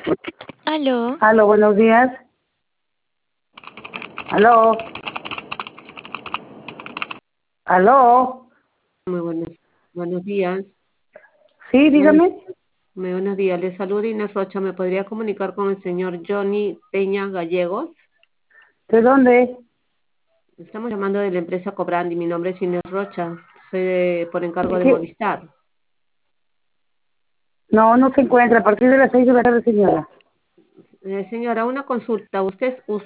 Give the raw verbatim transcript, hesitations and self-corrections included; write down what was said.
Aló. Aló, buenos días. Aló. Aló. Muy buenos, buenos días. Sí, Buenos, dígame. muy buenos días. Le saluda Inés Rocha. ¿Me podría comunicar con el señor Johnny Peña Gallegos? ¿De dónde? Estamos llamando de la empresa Cobrandi. Mi nombre es Inés Rocha. Soy de, por encargo ¿De de qué? Movistar. No, no se encuentra. A partir de las seis de la tarde, señora. Eh, señora, una consulta. ¿Usted es